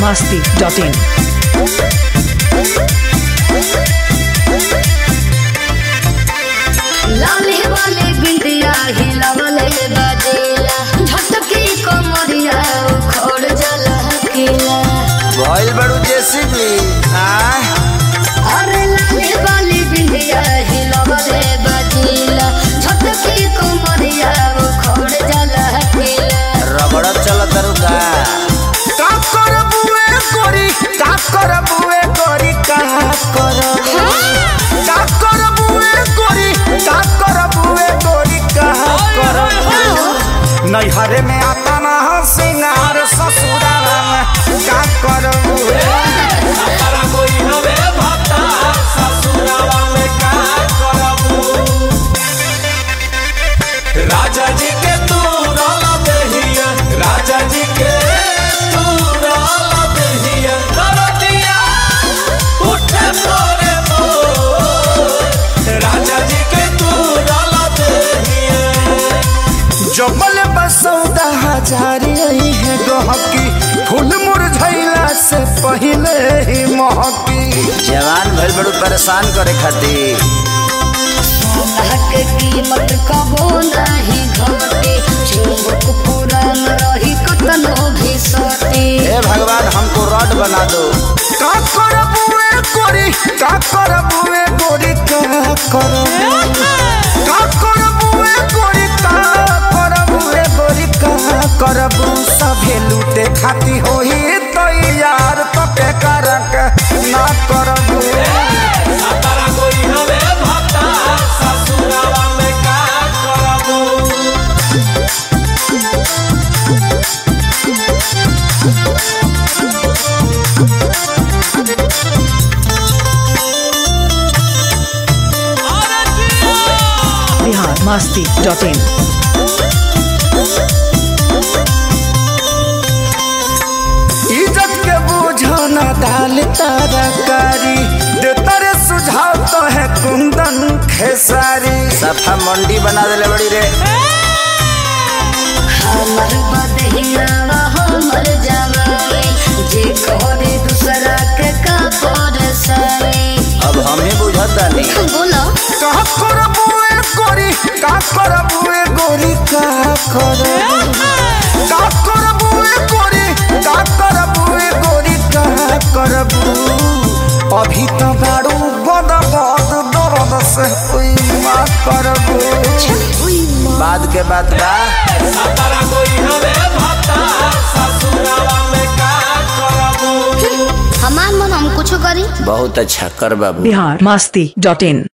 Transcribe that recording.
biharmasti.in लाले वाले बिंदिया हिलावले बाजेला झटकी कमरिया खोड़ जला केला भइल बड़ू जेसीबी अरे लाले वाले बिंदिया हिलावले बाजेला झटकी कमरिया खोड़ जला केला रबड़ चल दरुगा का करबुए गोरी का करबुए गोरी का करबुए गोरी का करबुए गोरी का करबुए नैहरे में आता ना सिंगार ससुराल में का करबुए सारा कोई हवे भक्ता ससुराल में का करबू राजा जी के तू रोला दहिया राजा जी के तू रोला दहिया दरदिया उठे मोरे राजा जी के तू रोला दहिया जबल बसौदा हजार यही है गहकी फूल मुरझैला से पहले ही महकी जवान भइल बड़ू परेशान करे खातिर सोना के कीमत कबो नहीं घटे चुंबक पुरान रही कतनो भी सटे हे भगवान हमको रॉड बना दो का करबुए गोरी का करबुए गोरी का करबुए गोरी का करबुए गोरी का करबू सभे लूटे खाती होई तो यार तके करक ना करबू सातारा कोई हवे भक्ता ससुरावा में का करबू biharmasti.in इज्जत के बुझाना दाल तरकारी दे तेरे सुझाव तो है कुंदन खेसारी सफा मंडी बना देले बड़ी रे हमर बदहिया हमर जवानी जे करे दूसरा के का परसानी अब हम ही बुझता नहीं बोलो का करबुए गोरी का करबुए गोरी का करबुए गोरी का करबुए गोरी का करबू अभी तो बारू बद दर्द से कोई माँ करबू बाद के बात बा सातारा कोई हवे भक्ता ससुरावा में का करबू हमार मन हम कुछ करी बहुत अच्छा कर बाबू biharmasti.in